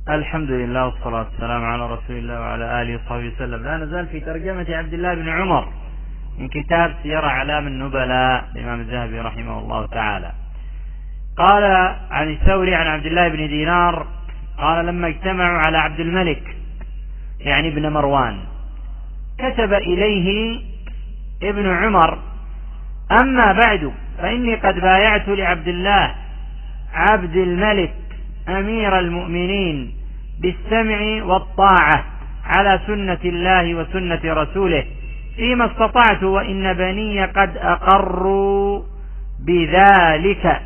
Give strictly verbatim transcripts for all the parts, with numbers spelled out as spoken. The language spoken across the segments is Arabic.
الحمد لله والصلاة والسلام على رسول الله وعلى آله وصحبه وسلم. لا نزال في ترجمة عبد الله بن عمر من كتاب سير أعلام النبلاء الإمام الذهبي رحمه الله تعالى. قال عن الثوري عن عبد الله بن دينار قال لما اجتمعوا على عبد الملك يعني ابن مروان كتب إليه ابن عمر: أما بعد فإني قد بايعت لعبد الله عبد الملك أمير المؤمنين بالسمع والطاعة على سنة الله وسنة رسوله فيما استطعت، وإن بني قد أقروا بذلك.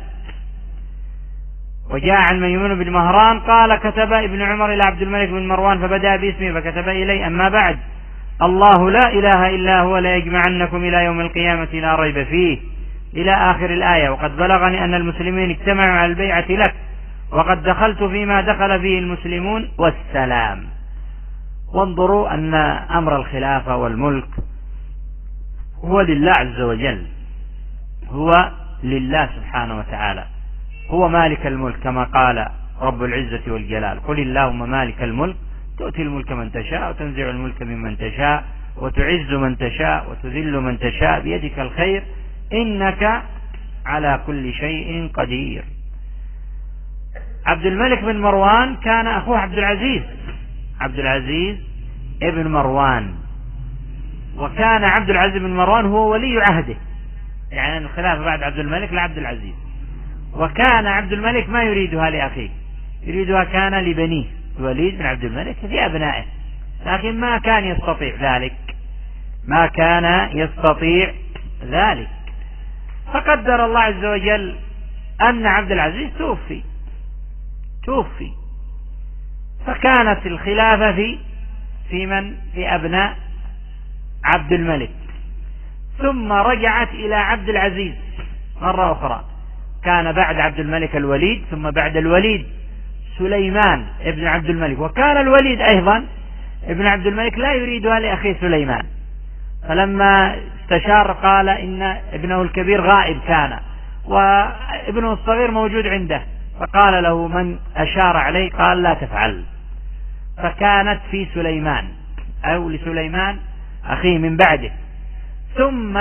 وجاء عن ميمون بن مهران قال: كتب ابن عمر إلى عبد الملك بن مروان فبدأ باسمه فكتب إليه: أما بعد، الله لا إله إلا هو لا يجمعنكم إلى يوم القيامة لا ريب فيه، إلى آخر الآية. وقد بلغني أن المسلمين اجتمعوا على البيعة لك، وقد دخلت فيما دخل فيه المسلمون والسلام. وانظروا أن أمر الخلافة والملك هو لله عز وجل، هو لله سبحانه وتعالى، هو مالك الملك كما قال رب العزة والجلال: قل اللهم مالك الملك تؤتي الملك من تشاء وتنزع الملك ممن تشاء وتعز من تشاء وتذل من تشاء بيدك الخير إنك على كل شيء قدير. عبد الملك بن مروان كان أخوه عبد العزيز عبد العزيز ابن مروان، وكان عبد العزيز بن مروان هو ولي عهده، يعني الخلافة بعد عبد الملك لعبد العزيز. وكان عبد الملك ما يريدها لأخيه، يريدها كان لبنيه الوليد بن عبد الملك في أبنائه، لكن ما كان يستطيع ذلك ما كان يستطيع ذلك فقدر الله عز وجل أن عبد العزيز توفي توفي فكانت الخلافة في في من في أبناء عبد الملك. ثم رجعت إلى عبد العزيز مرة أخرى، كان بعد عبد الملك الوليد، ثم بعد الوليد سليمان ابن عبد الملك. وكان الوليد أيضا ابن عبد الملك لا يريدها لأخيه سليمان، فلما استشار قال إن ابنه الكبير غائب كان وابنه الصغير موجود عنده، فقال له من أشار عليه قال لا تفعل، فكانت في سليمان أو لسليمان أخيه من بعده. ثم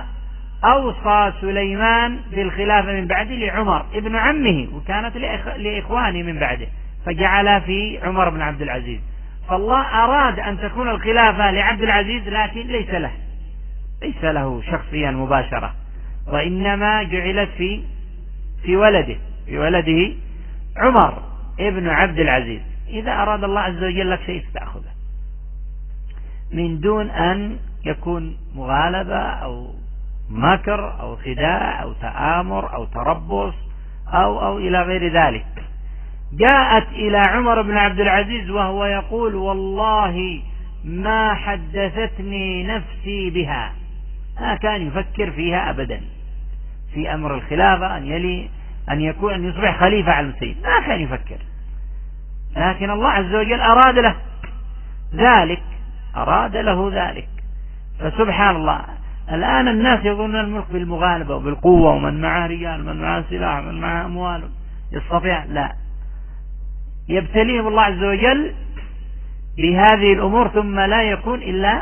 أوصى سليمان بالخلافة من بعده لعمر ابن عمه، وكانت لإخوانه من بعده، فجعل في عمر بن عبد العزيز. فالله أراد أن تكون الخلافة لعبد العزيز، لكن ليس له ليس له شخصيا مباشرة، وإنما جعلت في في ولده في ولده عمر ابن عبد العزيز. إذا أراد الله عز وجل لك شيء تأخذه من دون أن يكون مغالبة أو مكر أو خداع أو تآمر أو تربص أو أو إلى غير ذلك. جاءت إلى عمر بن عبد العزيز وهو يقول: والله ما حدثتني نفسي بها، ما كان يفكر فيها أبدا في أمر الخلافة أن يلي أن يكون أن يصبح خليفة على المسلمين، ما كان يفكر، لكن الله عز وجل أراد له ذلك أراد له ذلك فسبحان الله. الآن الناس يظنون الملك بالمغالبة وبالقوة، ومن معه رجال ومن معه سلاح ومن معه أموال يستطيع، لا، يبتليهم الله عز وجل بهذه الأمور ثم لا يكون إلا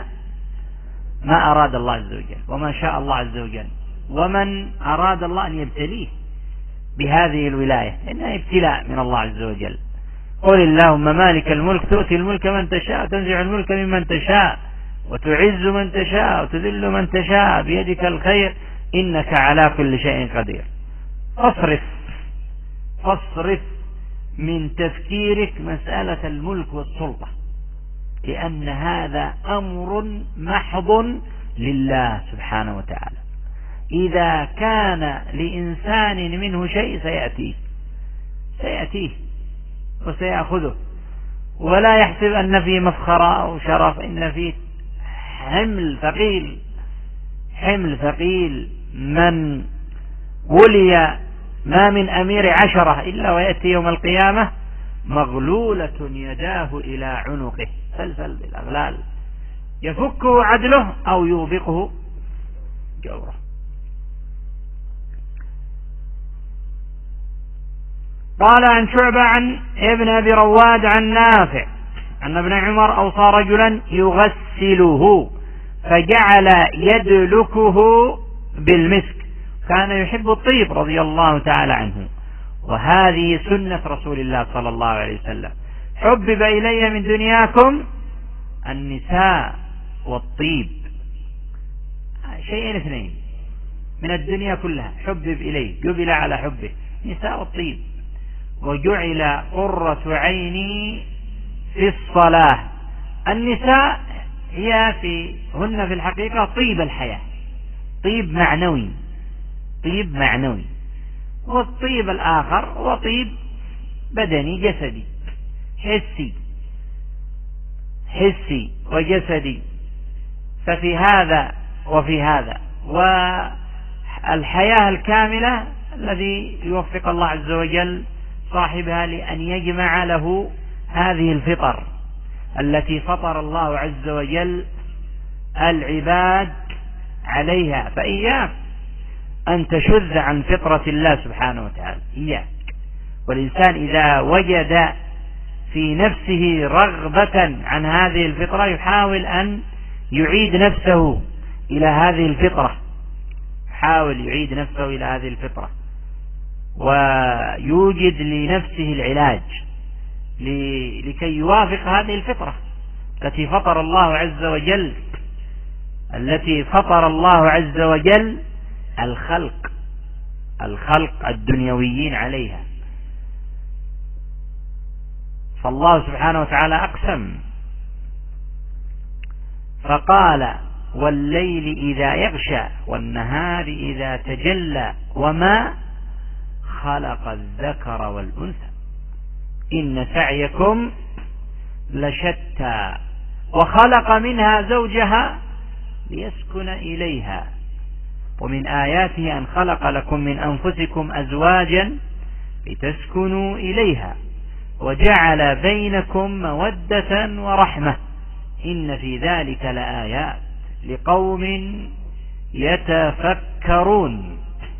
ما أراد الله عز وجل وما شاء الله عز وجل. ومن أراد الله أن يبتليه بهذه الولاية إنها ابتلاء من الله عز وجل. قل اللهم مالك الملك تؤتي الملك من تشاء تنزع الملك ممن تشاء وتعز من تشاء وتذل من تشاء بيدك الخير إنك على كل شيء قدير. فاصرف فاصرف من تفكيرك مسألة الملك والسلطة، لأن هذا أمر محض لله سبحانه وتعالى. إذا كان لإنسان منه شيء سيأتيه سيأتيه وسيأخذه، ولا يحسب أن فيه مفخرة أو شرف، إن فيه حمل ثقيل حمل ثقيل. من ولي ما من أمير عشرة إلا ويأتي يوم القيامة مغلولة يداه إلى عنقه سلسل بالأغلال يفكه عدله أو يوبقه جوره. قال عن شعبة عن ابن أبي رواد عن نافع أن ابن عمر أوصى رجلا يغسله فجعل يدلكه بالمسك، كان يحب الطيب رضي الله تعالى عنه، وهذه سنة رسول الله صلى الله عليه وسلم. حبب إلي من دنياكم النساء والطيب، شيئين اثنين من الدنيا كلها حبب إليه، جبل على حبه، نساء والطيب. وجعل قرة عيني في الصلاة. النساء هي في هن في الحقيقة طيب الحياة، طيب معنوي، طيب معنوي. والطيب الآخر هو طيب بدني جسدي حسي، حسي وجسدي. ففي هذا وفي هذا، والحياة الكاملة الذي يوفق الله عز وجل صاحبها لأن يجمع له هذه الفطر التي فطر الله عز وجل العباد عليها. فإياك أن تشذ عن فطرة الله سبحانه وتعالى، إياك. والإنسان إذا وجد في نفسه رغبة عن هذه الفطرة يحاول أن يعيد نفسه إلى هذه الفطرة، حاول يعيد نفسه إلى هذه الفطرة ويوجد لنفسه العلاج لكي يوافق هذه الفطرة التي فطر الله عز وجل التي فطر الله عز وجل الخلق الخلق الدنيويين عليها. فالله سبحانه وتعالى أقسم فقال: والليل إذا يغشى والنهار إذا تجلى وما خلق الذكر والأنثى إن سعيكم لشتى وخلق منها زوجها ليسكن إليها ومن آياته أن خلق لكم من أنفسكم أزواجا لتسكنوا إليها وجعل بينكم مودة ورحمة إن في ذلك لآيات لقوم يتفكرون.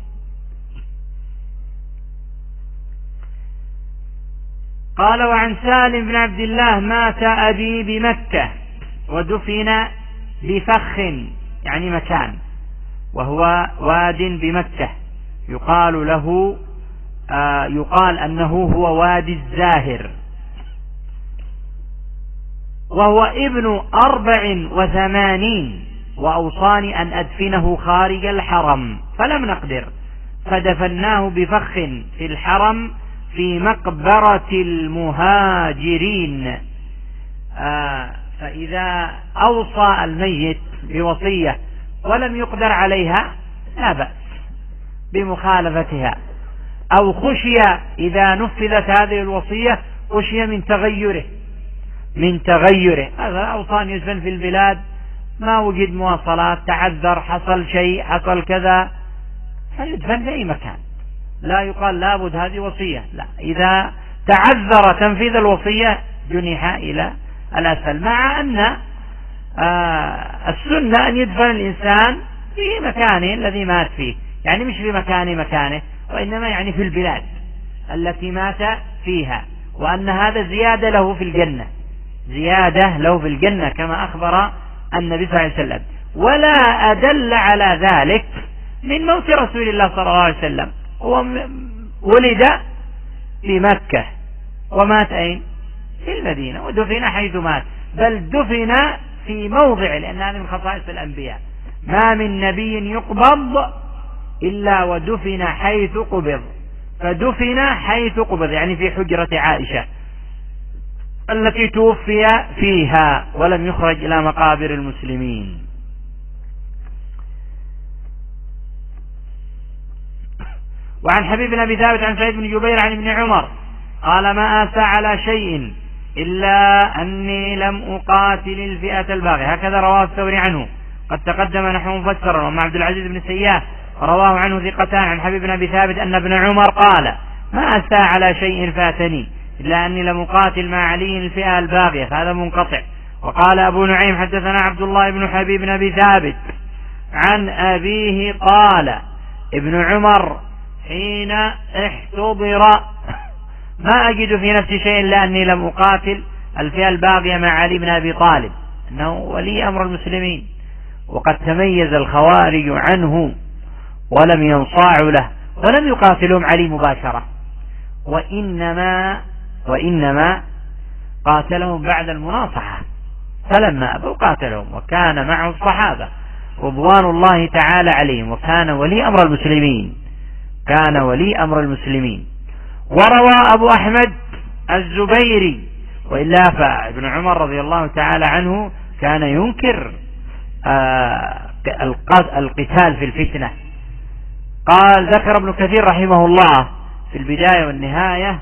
قال: وعن سالم بن عبد الله مات أبي بمكة ودفن بفخ يعني مكان، وهو واد بمكة يقال له آه يقال أنه هو وادي الزاهر، وهو ابن أربع وثمانين، وأوصاني أن أدفنه خارج الحرم فلم نقدر فدفناه بفخ في الحرم في مقبرة المهاجرين. آه فإذا أوصى الميت بوصية ولم يقدر عليها لا بأس بمخالفتها، أو خشي إذا نفذت هذه الوصية خشي من تغيره من تغيره هذا أوصان يدفن في البلاد ما وجد مواصلات، تعذر، حصل شيء، حصل كذا، فيدفن في أي مكان، لا يقال لابد هذه وصية، لا، إذا تعذر تنفيذ الوصية جنح إلى الأسفل، مع أن آه السنة أن يدفن الإنسان في مكانه الذي مات فيه، يعني مش في مكان مكانه، وإنما يعني في البلاد التي مات فيها، وأن هذا زيادة له في الجنة، زيادة له في الجنة كما أخبر النبي صلى الله عليه وسلم. ولا أدل على ذلك من موت رسول الله صلى الله عليه وسلم، هو ولد في مكة ومات أين؟ في المدينة، ودفن حيث مات، بل دفن في موضع، لأن هذا من خصائص الأنبياء، ما من نبي يقبض إلا ودفن حيث قبض، فدفن حيث قبض يعني في حجرة عائشة التي توفي فيها ولم يخرج إلى مقابر المسلمين. وعن حبيب بن أبي ثابت عن سعيد بن جبير عن ابن عمر قال: ما آسى على شيء إلا أني لم أقاتل الفئة الباغية. هكذا رواه الثوري عنه، قد تقدم نحو مفسرا. ومع عبد العزيز بن سياح رواه عنه ثقتان عن حبيب بن أبي ثابت أن ابن عمر قال: ما أسى على شيء فاتني إلا أني لم أقاتل مع علي الفئة الباغية، فهذا منقطع. وقال أبو نعيم: حدثنا عبد الله بن حبيب بن أبي ثابت عن أبيه قال: ابن عمر حين احتضر ما أجد في نفسي شيء إلا أني لم أقاتل الفئة الباقية مع علي بن أبي طالب أنه ولي أمر المسلمين، وقد تميز الخوارج عنه ولم ينصاعوا له ولم يقاتلهم علي مباشرة، وإنما وإنما قاتلهم بعد المناصحة، فلما أبوا قاتلهم، وكان معه الصحابة رضوان الله تعالى عليهم، وكان ولي أمر المسلمين كان ولي أمر المسلمين. وروى أبو أحمد الزبيري، وإلا فابن عمر رضي الله تعالى عنه كان ينكر القتال في الفتنة. قال ذكر ابن كثير رحمه الله في البداية والنهاية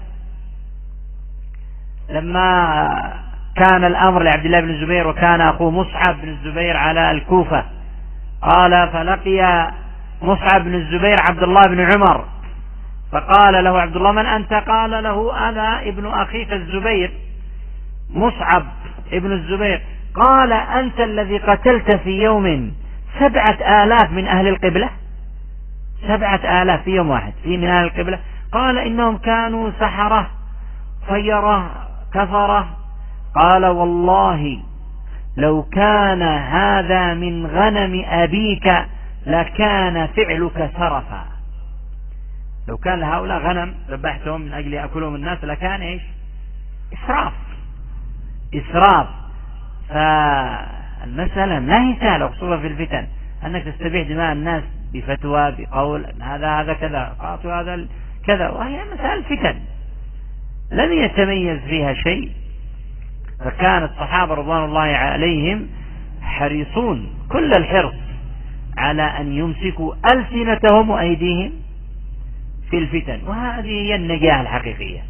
لما كان الأمر لعبد الله بن الزبير وكان أخوه مصعب بن الزبير على الكوفة، قال فلقي مصعب بن الزبير عبد الله بن عمر فقال له عبد الله من أنت؟ قال له أنا ابن أخيك الزبير مصعب ابن الزبير. قال أنت الذي قتلت في يوم سبعة آلاف من أهل القبلة؟ سبعة آلاف في يوم واحد في من أهل القبلة؟ قال إنهم كانوا سحرة طيرة كفرة. قال والله لو كان هذا من غنم أبيك لكان فعلك سرفا. لو كان هؤلاء غنم ذبحتهم من أجل يأكلهم الناس لكان إيش؟ إسراف إسراف. فالمسألة لا هي سهلة، خصوصا في الفتن، أنك تستبيح دماء الناس بفتوى بقول هذا هذا كذا قاطوا هذا كذا، وهي مسألة فتن لم يتميز فيها شيء. فكان الصحابة رضوان الله عليهم حريصون كل الحرص على أن يمسكوا ألسنتهم وأيديهم في الفتن، وهذه هي النجاة الحقيقية.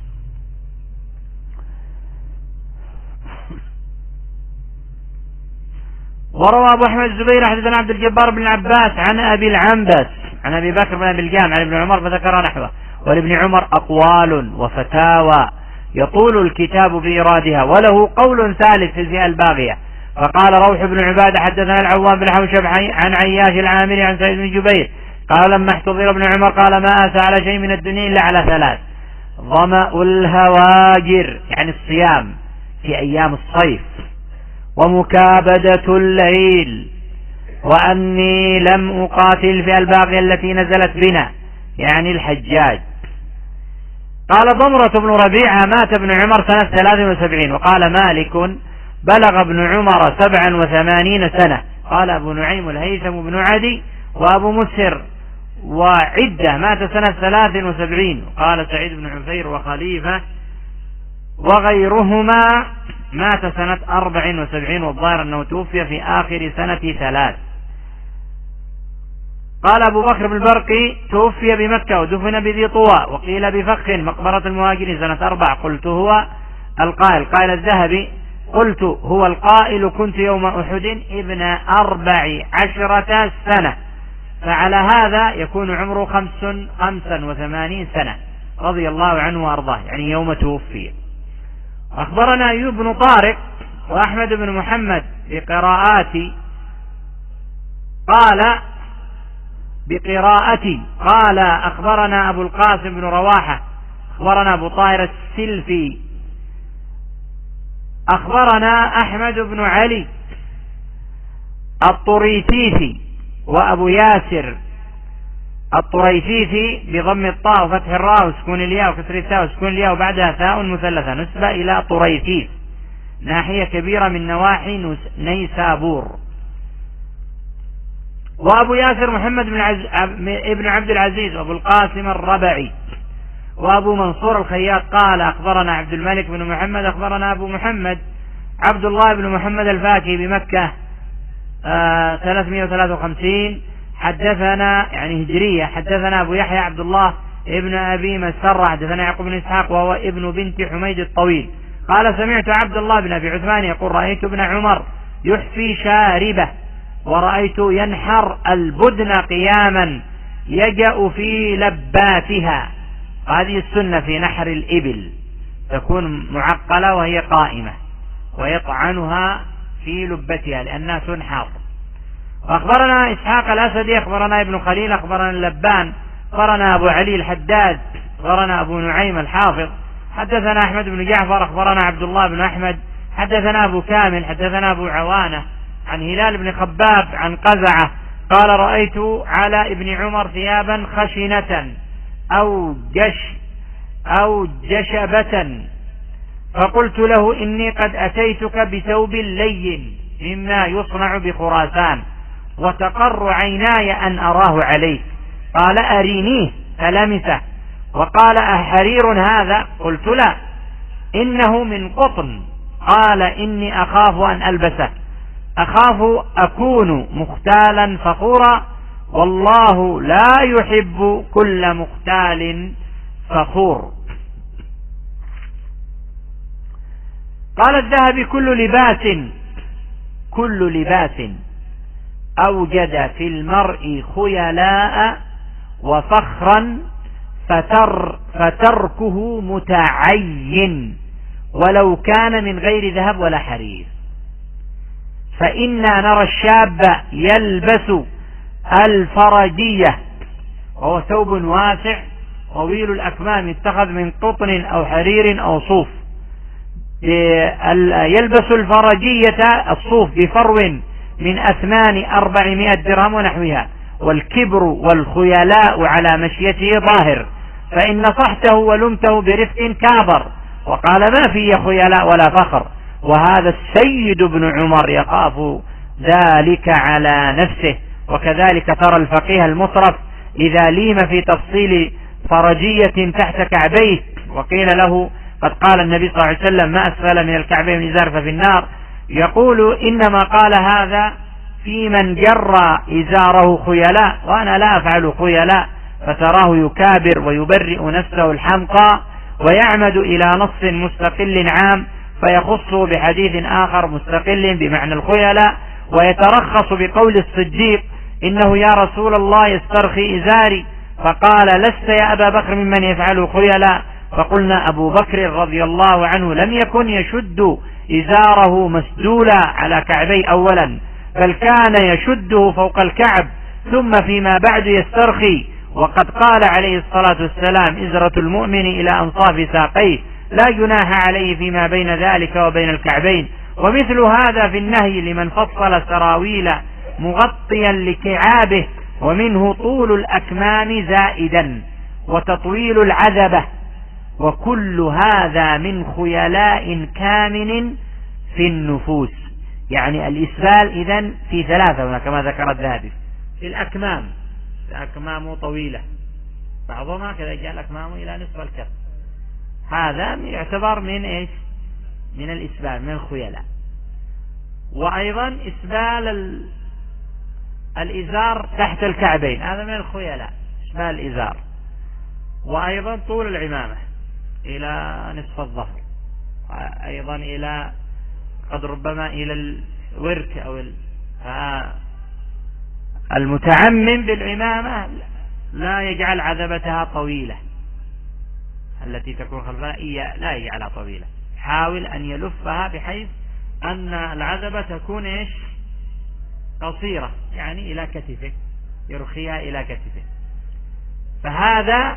وروى أبو أحمد الزبير حدثنا عبد الجبار بن العباس عن أبي العنبس عن أبي بكر بن أبي الجام عن ابن عمر فذكر نحوه. ولابن عمر أقوال وفتاوى يطول الكتاب بإرادها، وله قول ثالث في الفئة الباغية. فقال روح بن عبادة حدثنا العوام بن حوشب عن عياش العامري عن سعيد بن جبير قال لما احتضر ابن عمر قال ما آسى على شيء من الدنيا إلا على ثلاث: ظمأ الهواجر يعني الصيام في أيام الصيف، ومكابدة الليل، وأني لم أقاتل في الباقية التي نزلت بنا يعني الحجاج. قال ضمرة بن ربيعة مات ابن عمر سنة ثلاث وسبعين. وقال مالك بلغ ابن عمر سبعا وثمانين سنة. قال أبو نعيم الهيثم بن عدي وأبو مسهر وعدة مات سنة ثلاث وسبعين. قال سعيد بن عفير وخليفة وغيرهما مات سنة أربع وسبعين، والظاهر أنه توفي في آخر سنة ثلاث. قال أبو بكر بن البرقي توفي بمكة ودفن بذي طوى، وقيل بفخ مقبرة المهاجرين سنة أربع. قلت هو القائل. قال الذهبي قلت هو القائل كنت يوم أحد ابن أربع عشرة سنة، فعلى هذا يكون عمره خمس خمسا وثمانين سنة رضي الله عنه وأرضاه، يعني يوم توفي. أخبرنا أيوب بن طارق وأحمد بن محمد بقراءاتي قال بقراءتي قال أخبرنا أبو القاسم بن رواحة أخبرنا أبو طاهر السلفي أخبرنا أحمد بن علي الطريثيثي وأبو ياسر الطريثيثي بضم الطاء وفتح الراء وسكون الياء وكسر التاء وسكون الياء وبعدها ثاء مثلثة، نسبة إلى طريثيث ناحية كبيرة من نواحي نيسابور. وأبو ياسر محمد بن عز... ابن عبد العزيز وأبو القاسم الربعي وأبو منصور الخياط قال أخبرنا عبد الملك بن محمد أخبرنا أبو محمد عبد الله بن محمد الفاكي بمكة آه ثلاثمائة وثلاثة وخمسين. حدثنا يعني هجرية. حدثنا أبو يحيى عبد الله ابن أبي مسر حدثنا يعقوب بن إسحاق وهو ابن بنت حميد الطويل قال سمعت عبد الله بن أبي عثمان يقول رأيت ابن عمر يحفي شاربه ورأيت ينحر البدن قياما يجأ في لباتها. هذه السنة في نحر الإبل تكون معقلة وهي قائمة ويطعنها في لبتها لأنها تنحر. وأخبرنا إسحاق الأسدي أخبرنا ابن خليل أخبرنا اللبان أخبرنا أبو علي الحداد أخبرنا أبو نعيم الحافظ حدثنا أحمد بن جعفر أخبرنا عبد الله بن أحمد حدثنا أبو كامل حدثنا أبو عوانة عن هلال بن خباب عن قزعة قال رأيت على ابن عمر ثيابا خشنة أو جش أو جشبة فقلت له إني قد أتيتك بثوب لين مما يصنع بخراسان وتقر عيناي أن أراه عليك. قال أرينيه فلمسه وقال أحرير هذا؟ قلت لا إنه من قطن. قال إني أخاف أن ألبسه، أخاف أكون مختالا فخورا والله لا يحب كل مختال فخور. قال الذهبي كل لباس كل لباس أوجد في المرء خيلاء وفخرا فتر فتركه متعين ولو كان من غير ذهب ولا حرير. فإنا نرى الشاب يلبس الفرجية وهو ثوب واسع طويل الأكمام اتخذ من قطن أو حرير أو صوف، يلبس الفرجية الصوف بفرو من أثمان أربعمائة درهم ونحوها، والكبر والخيلاء على مشيته ظاهر، فإن نصحته ولمته برفق كابر وقال ما في خيلاء ولا فخر. وهذا السيد ابن عمر يخاف ذلك على نفسه. وكذلك ترى الفقيه المصرف إذا ليم في تفصيل فرجية تحت كعبيه وقيل له قد قال النبي صلى الله عليه وسلم ما أسفل من الكعبين من إزار ففي النار، يقول إنما قال هذا في من جر إزاره خيلاء وأنا لا أفعل خيلاء، فتراه يكابر ويبرئ نفسه الحمقى ويعمد إلى نص مستقل عام فيخصه بحديث آخر مستقل بمعنى الخيلاء، ويترخص بقول الصديق إنه يا رسول الله يسترخي إزاري، فقال لست يا أبا بكر ممن يفعل خيلاء، فقلنا أبو بكر رضي الله عنه لم يكن يشد إزاره مسدولا على كعبي أولا، بل كان يشده فوق الكعب ثم فيما بعد يسترخي. وقد قال عليه الصلاة والسلام إزرة المؤمن إلى أنصاف ساقيه لا جناح عليه فيما بين ذلك وبين الكعبين. ومثل هذا في النهي لمن فصل سراويل مغطيا لكعابه، ومنه طول الأكمام زائدا وتطويل العذبة، وكل هذا من خيلاء كامن في النفوس. يعني الإسبال إذن في ثلاثة هنا كما ذكر الذهبي، في الأكمام، الأكمام طويلة بعضهم كذا جاء الأكمام إلى نصف الكف، هذا يعتبر من إيش؟ من الإسبال، من الخيلاء. وأيضا إسبال ال... الإزار تحت الكعبين، هذا من الخيلاء إسبال الإزار. وأيضا طول العمامة إلى نصف الظهر، أيضا إلى قد ربما إلى الورك أو ال... المتعمم بالعمامة لا يجعل عذبتها طويلة التي تكون خلفها، لا يجعلها طويلة، حاول أن يلفها بحيث أن العذبة تكون إيش؟ قصيرة، يعني إلى كتفه، يرخيها إلى كتفه. فهذا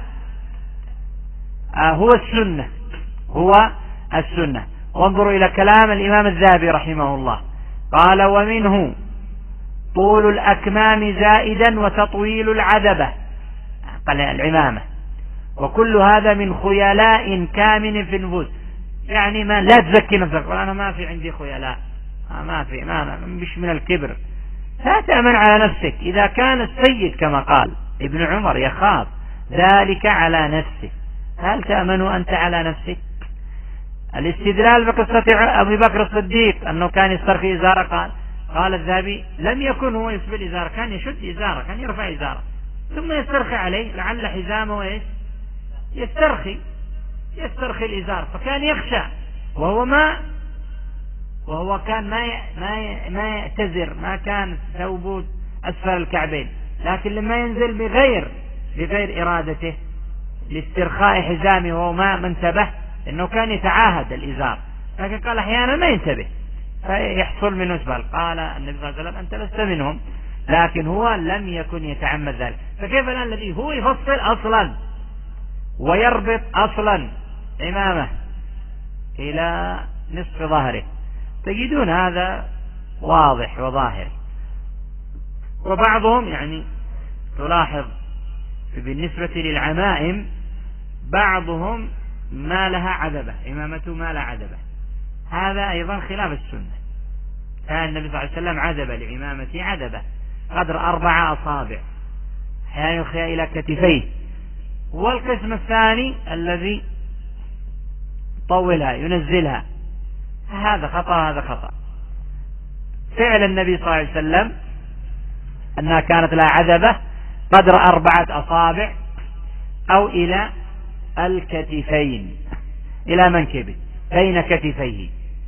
هو السنة، هو السنة. وانظروا إلى كلام الإمام الذهبي رحمه الله، قال ومنه طول الأكمام زائدا وتطويل العذبة قال العمامة، وكل هذا من خيلاء كامن في النفوس. يعني ما لا تزكي نفسك، أنا ما في عندي خيلاء، ما في، ما مش من الكبر، لا تأمن على نفسك. إذا كان السيد كما قال ابن عمر يخاف ذلك على نفسه، هل تأمن أنت على نفسك؟ الاستدلال بقصة أبي بكر الصديق أنه كان يسترخي إزاره، قال قال الذهبي لم يكن هو يسبل إزاره، كان يشد إزاره، كان يرفع إزاره ثم يسترخي عليه لعل حزامه إيش؟ يسترخي يسترخي الإزار، فكان يخشى، وهو ما وهو كان ما ما ما يعتذر، ما كان ثوبه أسفل الكعبين، لكن لما ينزل بغير بغير إرادته لاسترخاء حزامه وهو ما منتبه، إنه كان يتعاهد الإزار، لكن قال أحيانا ما ينتبه فيحصل منه اسبال. قال النبي صلى الله عليه وسلم أنت لست منهم، لكن هو لم يكن يتعمد ذلك. فكيف الآن الذي هو يفصل أصلا ويربط أصلا عمامة إلى نصف ظهره، تجدون هذا واضح وظاهر. وبعضهم يعني تلاحظ بالنسبة للعمائم بعضهم ما لها عذبة، عمامته ما لها عذبة، هذا أيضا خلاف السنة. كان النبي صلى الله عليه وسلم عذب لعمامته عذبة قدر أربع أصابع أحيانا يخيا إلى كتفيه. والقسم الثاني الذي طولها ينزلها، هذا خطأ هذا خطأ. فعل النبي صلى الله عليه وسلم أنها كانت لها عذبة قدر أربعة أصابع أو إلى الكتفين، إلى منكبه بين كتفيه.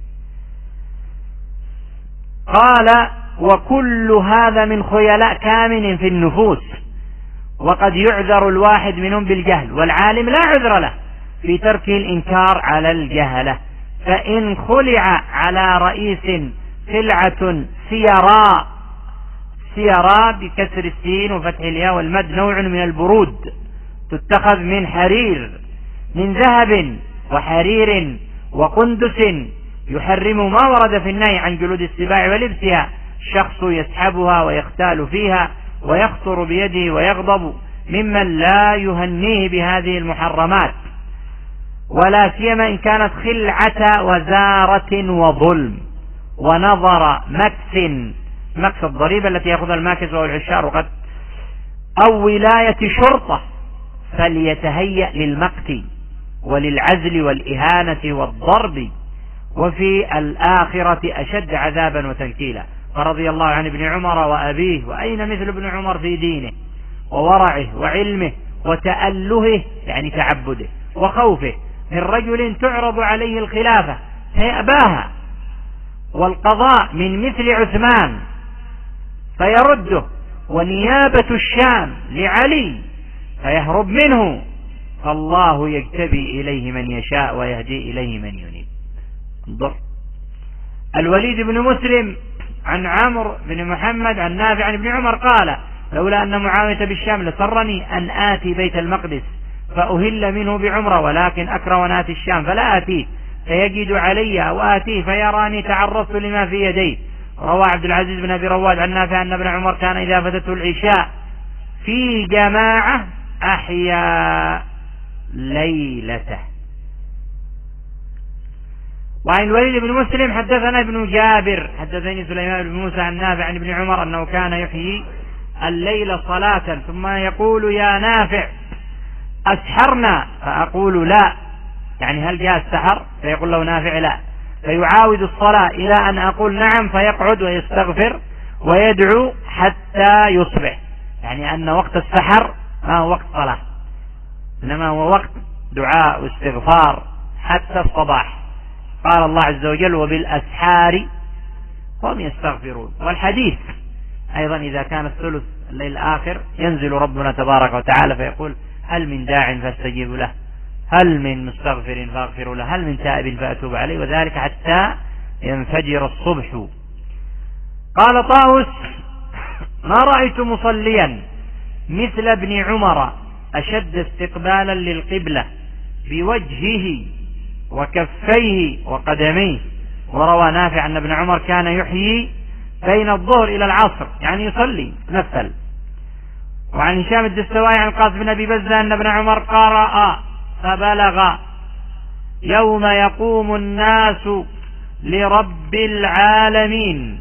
قال وكل هذا من خيلاء كامن في النفوس، وقد يعذر الواحد منهم بالجهل، والعالم لا عذر له في ترك الإنكار على الجهلة. فإن خلع على رئيس خلعة سيراء، سيراء بكسر السين وفتح الياء والمد، نوع من البرود تتخذ من حرير من ذهب وحرير وقندس، يحرم ما ورد في النهي عن جلود السباع ولبسها، شخص يسحبها ويختال فيها ويخطر بيده ويغضب ممن لا يهنيه بهذه المحرمات، ولا سيما إن كانت خلعة وزارة وظلم ونظر مكس، مكس الضريبة التي يأخذ الماكس وهو العشار قد، أو ولاية شرطة، فليتهيأ للمقت وللعزل والإهانة والضرب، وفي الآخرة أشد عذابا وتنكيلا. فرضي الله عن ابن عمر وأبيه، وأين مثل ابن عمر في دينه وورعه وعلمه وتألهه يعني تعبده وخوفه، من رجل تعرض عليه الخلافة فيأباها، والقضاء من مثل عثمان فيرده، ونيابة الشام لعلي فيهرب منه، فالله يجتبي إليه من يشاء ويهدي إليه من ينيب. انظر الوليد بن مسلم عن عمرو بن محمد عن نافع عن ابن عمر قال لولا أن معاوية بالشام لسرني أن آتي بيت المقدس فأهل منه بعمرة، ولكن أكره أن آتي الشام فلا آتيه فيجد علي أو آتيه فيراني تعرضت لما في يدي. روى عبد العزيز بن أبي رواد عن نافع أن ابن عمر كان إذا فاتته العشاء في جماعة أحيا ليلته. وعن الوليد بن مسلم حدثنا ابن جابر حدثني سليمان بن موسى عن نافع عن ابن عمر أنه كان يحيي الليل صلاة ثم يقول يا نافع أسحرنا، فأقول لا، يعني هل جاء السحر؟ فيقول له نافع لا، فيعاود الصلاة إلى أن أقول نعم، فيقعد ويستغفر ويدعو حتى يصبح، يعني أن وقت السحر ما هو وقت صلاة، إنما هو وقت دعاء واستغفار حتى الصباح. قال الله عز وجل وبالأسحار هم يستغفرون. والحديث أيضا إذا كان الثلث الليل الآخر ينزل ربنا تبارك وتعالى فيقول هل من داع فاستجيب له، هل من مستغفر فاغفر له، هل من تائب فأتوب عليه، وذلك حتى ينفجر الصبح. قال طاووس ما رأيت مصليا مثل ابن عمر أشد استقبالا للقبلة بوجهه وكفيه وقدميه. وروى نافع أن ابن عمر كان يحيي بين الظهر إلى العصر، يعني يصلي نفل. وعن هشام الدستوائي عن القاسم بن أبي بزة أن ابن عمر قرأ فبلغ يوم يقوم الناس لرب العالمين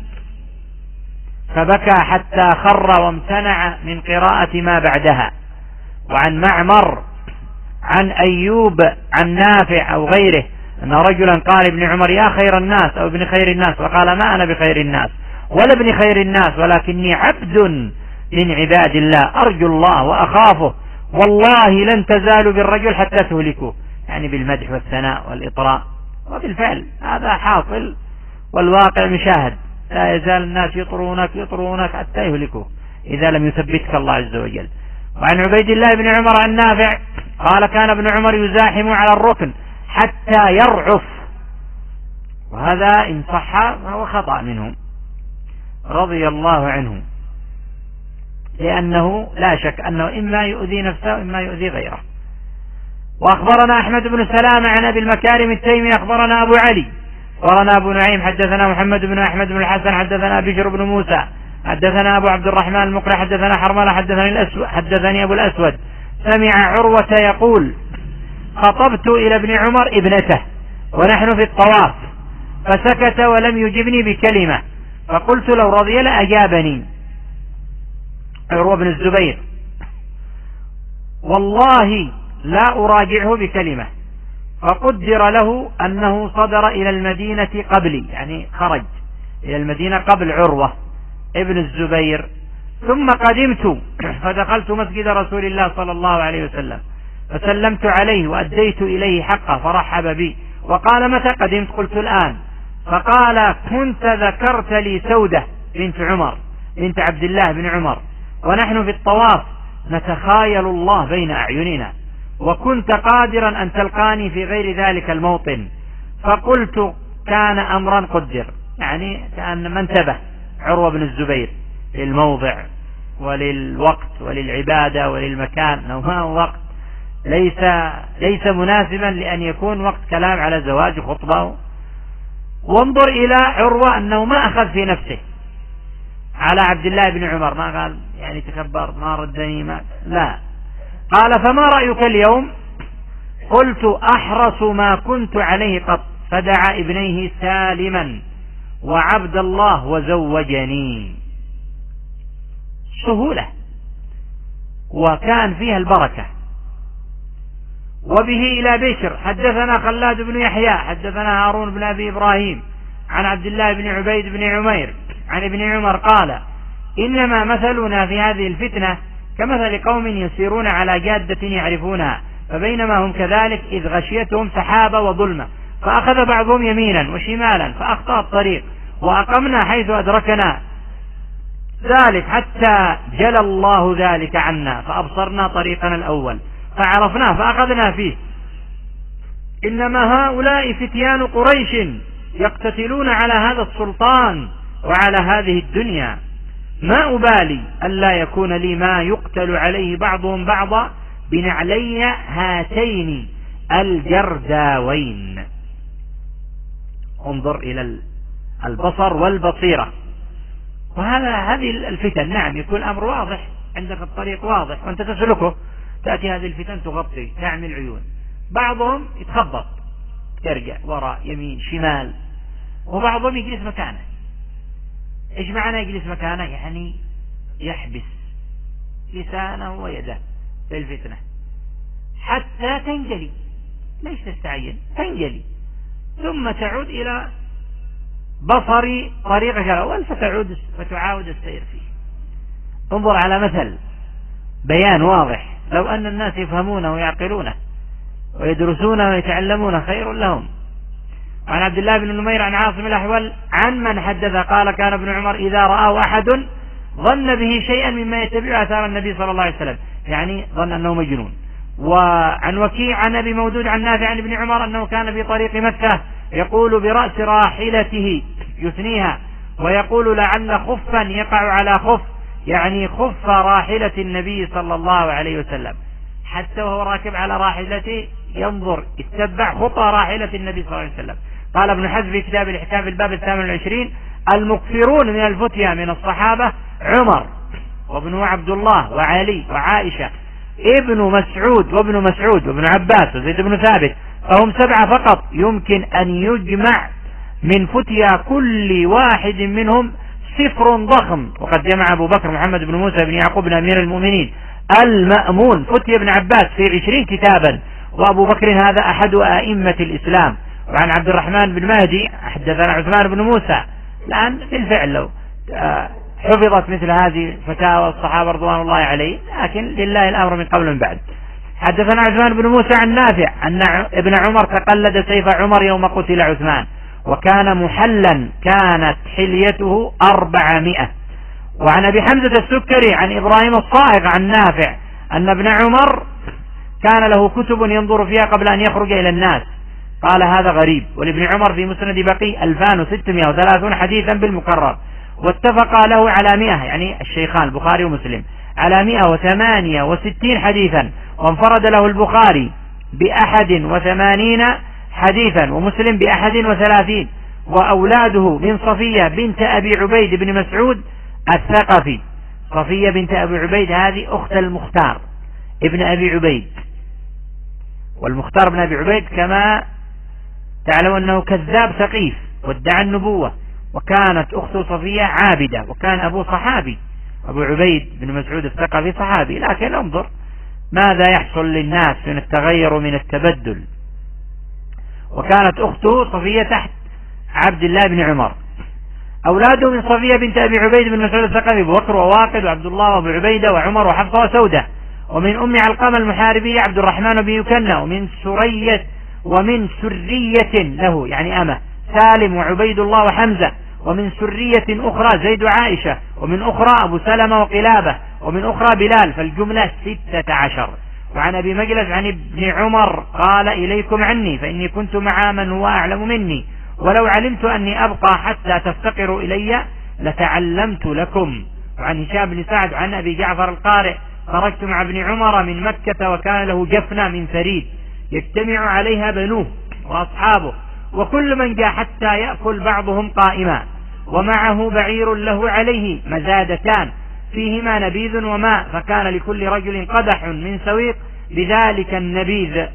فبكى حتى خر وامتنع من قراءة ما بعدها. وعن معمر عن أيوب عن نافع أو غيره أن رجلا قال ابن عمر يا خير الناس أو ابن خير الناس، وقال ما أنا بخير الناس ولا ابن خير الناس، ولكني عبد من عباد الله أرجو الله وأخافه، والله لن تزالوا بالرجل حتى تهلكوه، يعني بالمدح والثناء والإطراء. وبالفعل هذا حاصل والواقع مشاهد، لا يزال الناس يطرونك يطرونك حتى يهلكوه إذا لم يثبتك الله عز وجل. وعن عبيد الله بن عمر عن نافع قال كان ابن عمر يزاحم على الركن حتى يرعف، وهذا إن صح فهو خطأ منه رضي الله عنه، لأنه لا شك أنه إما يؤذي نفسه إما يؤذي غيره. وأخبرنا أحمد بن سلامة عن أبي المكارم التيمي أخبرنا أبو علي أخبرنا أبو نعيم حدثنا محمد بن أحمد بن الحسن حدثنا بشر بن موسى حدثنا أبو عبد الرحمن المقري حدثنا حرملة حدثني الأسود حدثني أبو الأسود سمع عروة يقول خطبت إلى ابن عمر ابنته ونحن في الطواف فسكت ولم يجبني بكلمة فقلت لو رضي لأجابني. عروة بن الزبير: والله لا أراجعه بكلمة. فقدر له أنه صدر إلى المدينة قبلي، يعني خرج إلى المدينة قبل عروة ابن الزبير، ثم قدمت فدخلت مسجد رسول الله صلى الله عليه وسلم فسلمت عليه وأديت إليه حقه فرحب بي وقال: متى قدمت؟ قلت: الآن. فقال: كنت ذكرت لي سودة بنت عمر بنت عبد الله بن عمر ونحن في الطواف نتخايل الله بين أعيننا، وكنت قادرا أن تلقاني في غير ذلك الموطن. فقلت: كان أمرا قدر، يعني كأن ما انتبه عروة بن الزبير للموضع وللوقت وللعبادة وللمكان، أنه ما هو وقت ليس, ليس مناسبا لأن يكون وقت كلام على زواج خطبة. وانظر إلى عروة أنه ما أخذ في نفسه على عبد الله بن عمر، ما قال يعني تكبر ما ردني ما لا، قال: فما رأيك اليوم؟ قلت: أحرص ما كنت عليه قط. فدعا ابنيه سالما وعبد الله وزوجني. سهولة وكان فيها البركة. وبه إلى بشر حدثنا خلاد بن يحيى حدثنا هارون بن أبي إبراهيم عن عبد الله بن عبيد بن عمير عن ابن عمر قال: إنما مثلنا في هذه الفتنة كمثل قوم يسيرون على جادة يعرفونها، فبينما هم كذلك إذ غشيتهم سحابة وظلمة، فأخذ بعضهم يمينا وشمالا فأخطأ الطريق، وأقمنا حيث أدركنا ذلك حتى جل الله ذلك عنا، فأبصرنا طريقنا الأول فعرفناه فأخذنا فيه. إنما هؤلاء فتيان قريش يقتتلون على هذا السلطان وعلى هذه الدنيا، ما أبالي ألا يكون لي ما يقتل عليه بعضهم بعضا بنعلي هاتين الجرداوين. انظر إلى البصر والبصيرة. وهذا هذه الفتن، نعم يكون الأمر واضح عندك، الطريق واضح وأنت تسلكه، تأتي هذه الفتن تغطي تعمل عيون، بعضهم يتخبط يرجع وراء يمين شمال، وبعضهم يجلس مكانه. إيش معنى يجلس مكانه؟ يعني يحبس لسانه ويده في الفتنة حتى تنجلي، ليش تستعين؟ تنجلي ثم تعود إلى بصري طريقك الأول فتعود فتعاود السير فيه. انظر على مثل بيان واضح، لو أن الناس يفهمونه ويعقلونه ويدرسونه ويتعلمونه خير لهم. عن عبد الله بن نمير عن عاصم الأحول عن من حدث قال: كان ابن عمر إذا رآه أحد ظن به شيئا مما يتبع آثار النبي صلى الله عليه وسلم، يعني ظن أنه مجنون. وعن وكيع عن أبي مودود عن نافع عن ابن عمر أنه كان في طريق مكة يقول برأس راحلته يثنيها ويقول: لعل خفا يقع على خف، يعني خف راحلة النبي صلى الله عليه وسلم، حتى وهو راكب على راحلته ينظر يتبع خطى راحلة النبي صلى الله عليه وسلم. قال ابن حزم في كتاب الإحكام في الباب الثامن والعشرين: المكثرون من الفتيا من الصحابة عمر وابنه عبد الله وعلي وعائشة ابن مسعود وابن مسعود وابن عباس وزيد بن ثابت، فهم سبعة فقط يمكن أن يجمع من فتيا كل واحد منهم سفر ضخم. وقد جمع أبو بكر محمد بن موسى بن يعقوب بن أمير المؤمنين المأمون فتي ابن عباس في عشرين كتابا، وأبو بكر هذا أحد أئمة الإسلام. وعن عبد الرحمن بن مهدي حدثنا عثمان بن موسى. الآن بالفعل لو حفظت مثل هذه فتاوى الصحابة رضوان الله عليه، لكن لله الأمر من قبل من بعد. حدثنا عثمان بن موسى عن نافع أن ابن عمر تقلد سيف عمر يوم قتل عثمان، وكان محلا كانت حليته أربعمائة. وعن أبي حمزة السكري عن إبراهيم الصائغ عن نافع أن ابن عمر كان له كتب ينظر فيها قبل أن يخرج إلى الناس. قال: هذا غريب. ولابن عمر في مسند بقي ألفان وستمائة وثلاثون حديثا بالمكرر، واتفق له على مئة، يعني الشيخان البخاري ومسلم على مئة وثمانية وستين حديثا، وانفرد له البخاري بأحد وثمانين حديثا، ومسلم بأحد وثلاثين. وأولاده من صفية بنت أبي عبيد بن مسعود الثقفي. صفية بنت أبي عبيد هذه أخت المختار ابن أبي عبيد، والمختار بن أبي عبيد كما تعلم أنه كذاب ثقيف وادعى النبوة، وكانت أخت صفية عابدة، وكان أبو صحابي، أبو عبيد بن مسعود الثقفي صحابي. لكن انظر ماذا يحصل للناس من التغير ومن التبدل. وكانت أخته صفية تحت عبد الله بن عمر. أولاده من صفية بنت أبي عبيد بن مسعود الثقفي بكر وواقد وعبد الله وأبو عبيدة وعمر وحفصة وسودة. ومن أم علقمة المحاربية عبد الرحمن بن يكنى. ومن سرية ومن سرية له يعني أمه سالم وعبيد الله وحمزة. ومن سرية أخرى زيد وعائشة. ومن أخرى أبو سلمة وقلابة. ومن أخرى بلال، فالجملة ستة عشر. وعن أبي مجلس عن ابن عمر قال إليكم عني فإني كنت مع من هو أعلم مني، ولو علمت أني أبقى حتى تفتقروا إلي لتعلمت لكم. وعن هشام بن سعد عن أبي جعفر القارئ خرجت مع ابن عمر من مكة وكان له جفنة من ثريد يجتمع عليها بنوه وأصحابه، وكل من جاء حتى يأكل بعضهم قائما، ومعه بعير له عليه مزادتان فيهما نبيذ وماء، فكان لكل رجل قدح من سويق بذلك النبيذ.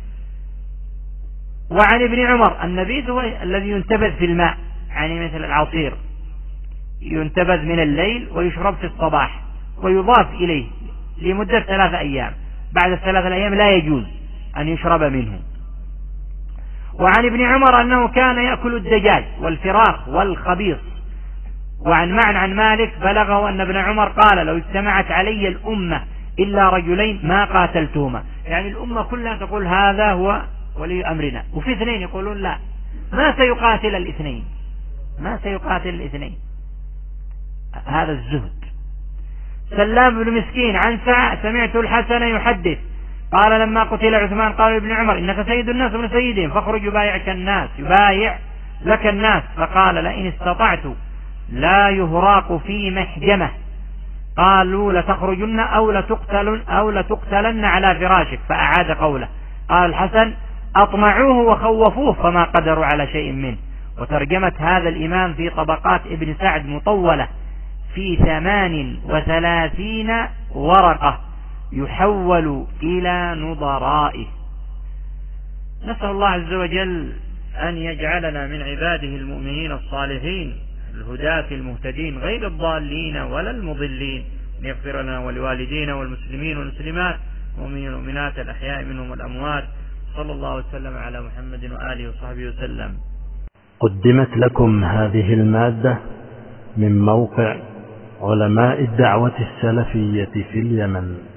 وعن ابن عمر النبيذ هو الذي ينتبذ في الماء، يعني مثل العصير ينتبذ من الليل ويشرب في الصباح ويضاف إليه لمدة ثلاثة أيام، بعد الثلاثة الأيام لا يجوز أن يشرب منه. وعن ابن عمر أنه كان يأكل الدجاج والفراخ والخبيص. وعن معن عن مالك بلغه أن ابن عمر قال لو اجتمعت علي الأمة إلا رجلين ما قاتلتهما، يعني الأمة كلها تقول هذا هو ولي أمرنا، وفي اثنين يقولون لا ما سيقاتل الاثنين، ما سيقاتل الاثنين. هذا الزهد. سلام بن مسكين عن سعى سمعت الحسن يحدث قال لما قتل عثمان قال ابن عمر إنك سيد الناس ومن سيدهم فاخرج يبايعك الناس يبايع لك الناس، فقال لئن استطعت لا يهراق في محجمة قالوا لتخرجن أو لتقتلن أو لتقتلن على فراشك، فأعاد قوله. قال الحسن أطمعوه وخوفوه فما قدروا على شيء منه. وترجمة هذا الإمام في طبقات ابن سعد مطولة في ثمان وثلاثين ورقة يحول إلى نظرائه. نسأل الله عز وجل أن يجعلنا من عباده المؤمنين الصالحين الهداة المهتدين غير الضالين ولا المضلين، أن يغفر لنا ولوالدينا والمسلمين والمسلمات والمؤمنين والمؤمنات الأحياء منهم والأموات. صلى الله وسلم على محمد وآله وصحبه وسلم. قدمت لكم هذه المادة من موقع علماء الدعوة السلفية في اليمن.